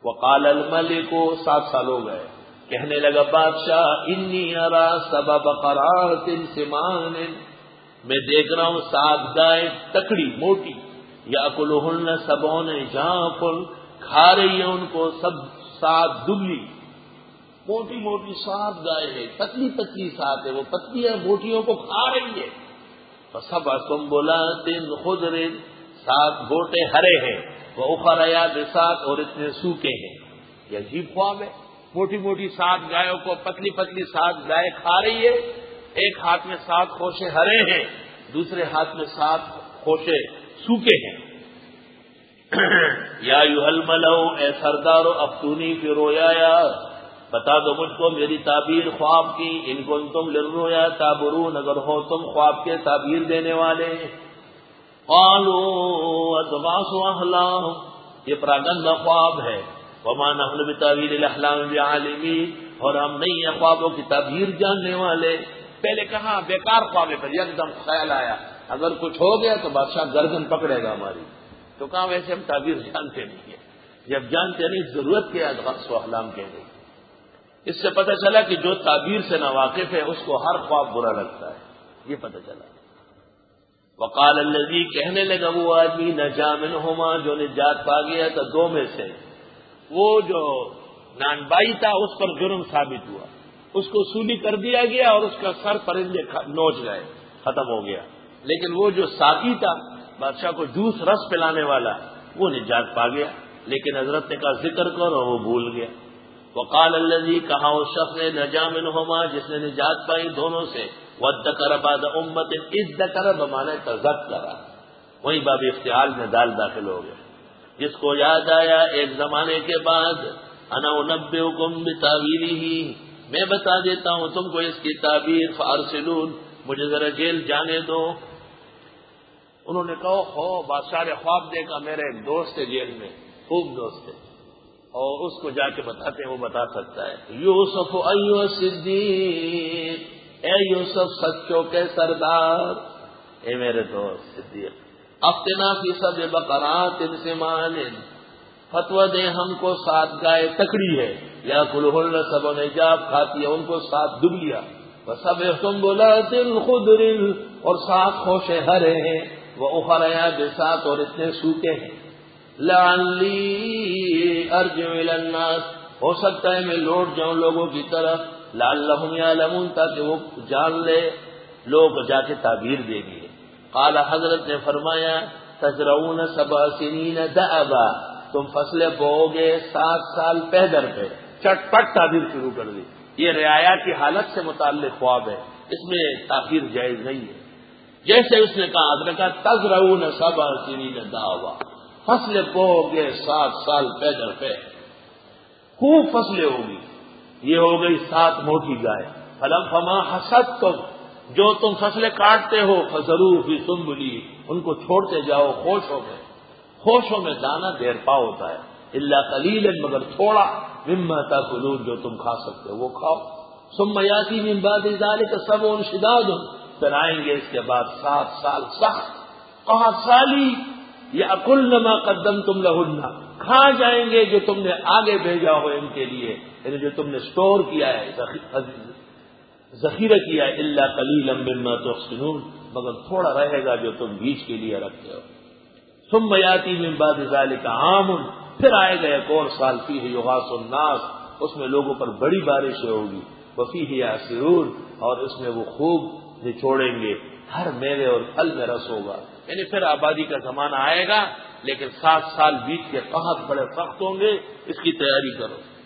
وقال الملک 7 سال ہو گئے، کہنے لگا بادشاہ انی ارا سبع بقرات سمان، میں دیکھ رہا ہوں 7 گائے تکڑی موٹی، یاکلہن سبعون جاف، کھا رہی ہے ان کو 7 دبلی، موٹی موٹی 7 گائے ہیں، پتلی پتلی 7 ہے، وہ پتلی ہے موٹیوں کو کھا رہی ہے۔ فسبع سنبلات خضر، 7 گوٹے ہرے ہیں، وأخر یابسات، اور اتنے سوکھے ہیں۔ یہ عجیب خواب ہے، موٹی موٹی 7 گایوں کو پتلی پتلی 7 گائے کھا رہی ہے، ایک ہاتھ میں 7 خوشے ہرے ہیں، دوسرے ہاتھ میں 7 خوشے سوکھے ہیں۔ یا ایھا الملأ، اے سردارو، افتونی فی رؤیایا، بتا دو مجھ کو میری تعبیر خواب کی، ان کنتم للرؤیا تعبرون، اگر ہو تم خواب کے تعبیر دینے والے۔ قالوا اضغاث احلام، یہ پراگندہ خواب ہے، وما نحن بتاویل الاحلام بعالمین، اور ہم نہیں ہیں خوابوں کی تعبیر جاننے والے۔ پہلے کہاں بیکار خواب ہے، پر یک دم خیال آیا اگر کچھ ہو گیا تو بادشاہ گردن پکڑے گا ہماری، تو کہاں ویسے ہم تعبیر جانتے نہیں ہیں، جب جانتے نہیں ضرورت کیا اضغاث احلام کہنے کی۔ اس سے پتہ چلا کہ جو تعبیر سے ناواقف ہے اس کو ہر خواب برا لگتا ہے، یہ پتہ چلا۔ وقال الذی، کہنے لگا وہ آدمی نجا منہما، جو نجات پا گیا تھا 2 میں سے، وہ جو نانبائی تھا اس پر جرم ثابت ہوا، اس کو سولی کر دیا گیا اور اس کا سر پرندے نوچ گئے، ختم ہو گیا، لیکن وہ جو ساقی تھا بادشاہ کو جوس رس پلانے والا، وہ نجات پا گیا، لیکن حضرت نے کہا ذکر کرو، وہ بھول گیا۔ وقال الذی، کہا اس شخص نے نجا منہما، جس نے نجات پائی دونوں سے، وادکر بعد امت، اذکر بمعنی تذکر، وہی باب افتعال میں دال داخل ہو گیا، جس کو یاد آیا ایک زمانے کے بعد، انا انبئکم بتاویلہ، میں بتا دیتا ہوں تم کو اس کی تعبیر، فارسلون، مجھے ذرا جیل جانے دو۔ انہوں نے کہا ہو بادشاہ نے خواب دیکھا، میرے ایک دوست ہے جیل میں، خوب دوست ہے، اور اس کو جا کے بتاتے ہیں، وہ بتا سکتا ہے۔ یوسف ایھا الصدیق، اے یوسف سچوں کے سردار، اے میرے دوست صدیق، افتنا فی سبع بقرات سمان، فتویٰ دے ہم کو 7 گائے تکڑی ہے، یاکلہن سبع عجاف، کھاتی ہے ان کو 7 دبلیاں، وسبع سنبلات خضر، اور 7 خوشے ہرے ہیں، وأخر یابسات، اور اتنے سوکھے ہیں۔ لعلی ارجع الی الناس، ہو سکتا ہے میں لوٹ جاؤں لوگوں کی طرف، لعلہم یعلمون، تاکہ وہ جان لے، لوگ جا کے تعبیر دیں گے۔ قال، حضرت نے فرمایا تزرعون 7 سنین دأبا، تم فصلیں بوؤ گے 7 سال پہ در پہ، چٹ پٹ تعبیر شروع کر دی۔ یہ رعایا کی حالت سے متعلق خواب ہے، اس میں تاخیر جائز نہیں ہے۔ جیسے اس نے کہا، حضرت نے کہا تزرعون 7 سنین دأبا، فصلیں بوؤ گے 7 سال پہ در پہ، خوب فصلیں ہوگی۔ یہ ہو گئی 7 موٹی گائے۔ فما حصدتم، جو تم فصلیں کاٹتے ہو، فذروا فی سنبلہ، ان کو چھوڑتے جاؤ خوشوں میں، خوشوں میں دانا دیر پا ہوتا ہے، الا قلیلا، مگر تھوڑا، مما تاکلون، جو تم کھا سکتے ہو وہ کھاؤ۔ ثم یاتی من بعد ذلک 7 شداد، پھر آئیں گے اس کے بعد 7 سال سخت، قحط سالی، یأکلن ما قدمتم لہن، کھا جائیں گے جو تم نے آگے بھیجا ہو ان کے لیے، یعنی جو تم نے سٹور کیا ہے، ذخیرہ کیا ہے، الا قلیلا مما تحصنون، مگر تھوڑا رہے گا جو تم بیچ کے لیے رکھتے ہو۔ ثم یاتی من بعد ذلک عام، پھر آئے گا ایک اور سال، فیہ یغاث الناس، اس میں لوگوں پر بڑی بارشیں ہوگی، وفیہ یعصرون، اور اس میں وہ خوب نچوڑیں گے، ہر میوے اور پھل میں رس ہوگا، یعنی پھر آبادی کا زمانہ آئے گا، لیکن 7 سال بیت کے قحط بڑے سخت ہوں گے، اس کی تیاری کرو۔